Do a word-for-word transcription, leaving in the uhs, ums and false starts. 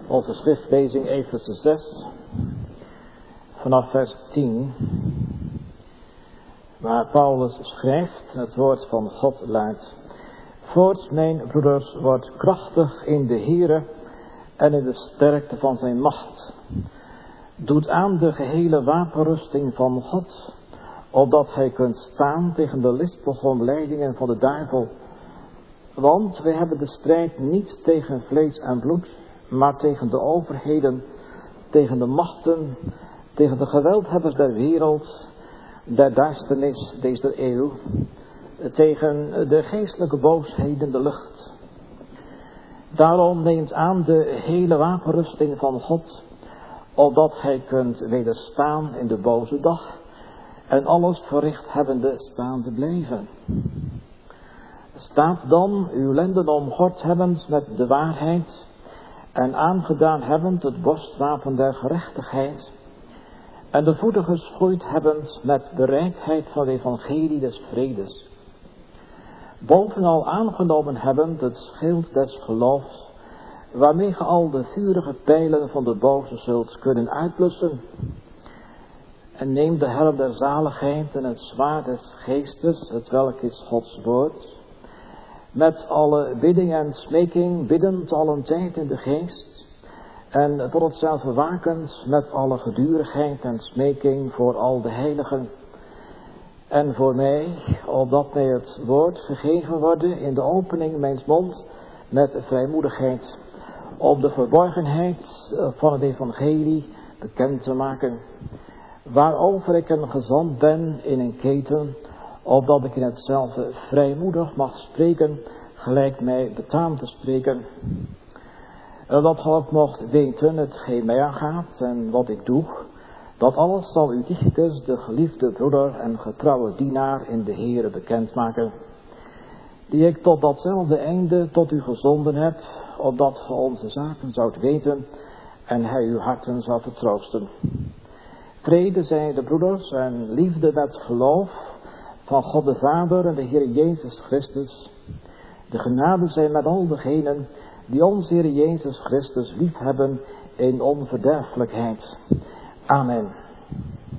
Onze schriftlezing Efeze zes, vanaf vers tien, waar Paulus schrijft, het woord van God luidt: Voorts, mijn broeders, wordt krachtig in de Here en in de sterkte van zijn macht. Doet aan de gehele wapenrusting van God, opdat gij kunt staan tegen de listige omleidingen van de duivel. Want wij hebben de strijd niet tegen vlees en bloed, maar tegen de overheden, tegen de machten, tegen de geweldhebbers der wereld, der duisternis deze eeuw, tegen de geestelijke boosheden in de lucht. Daarom neemt aan de hele wapenrusting van God, opdat gij kunt wederstaan in de boze dag en alles verricht hebbende staande blijven. Staat dan uw lenden omgord hebbend met de waarheid en aangedaan hebbend het borstwapen der gerechtigheid en de voeten geschoeid hebbend met bereidheid van het evangelie des vredes. Bovenal aangenomen hebbend het schild des geloofs, waarmee ge al de vurige pijlen van de boze zult kunnen uitblussen. En neem de helm der zaligheid en het zwaard des geestes, het welk is Gods woord, met alle bidding en smeking, biddend allen tijd in de geest, en voor hetzelfde wakend met alle gedurigheid en smeking voor al de heiligen. En voor mij, opdat mij het woord gegeven worden in de opening mijns mond met vrijmoedigheid, om de verborgenheid van het evangelie bekend te maken, waarover ik een gezant ben in een keten, opdat ik in hetzelfde vrijmoedig mag spreken, gelijk mij betaamt te spreken. En dat ge ook mocht weten hetgeen mij aangaat en wat ik doe, dat alles zal u Tychicus, de geliefde broeder en getrouwe dienaar in de Heere bekendmaken, die ik tot datzelfde einde tot u gezonden heb, opdat ge onze zaken zoudt weten en hij uw harten zou vertroosten. Vrede zij de broeders en liefde met geloof van God de Vader en de Heer Jezus Christus. De genade zij met al degenen die onze Heer Jezus Christus lief hebben in onverderfelijkheid. Amen.